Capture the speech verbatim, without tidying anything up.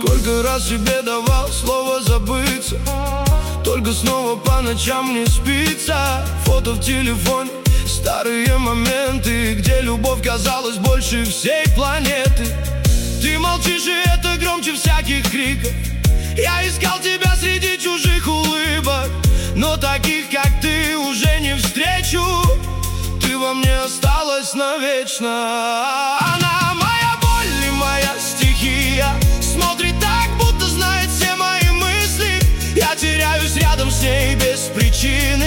Сколько раз себе давал слово забыться, только снова по ночам не спится. Фото в телефоне, старые моменты, где любовь казалась больше всей планеты. Ты молчишь, и это громче всяких криков. Я искал тебя среди чужих улыбок, но таких, как ты, уже не встречу. Ты во мне осталась навечно. Она моя боль и моя стихия, смотрит так, будто знает все мои мысли. Я теряюсь рядом с ней без причины.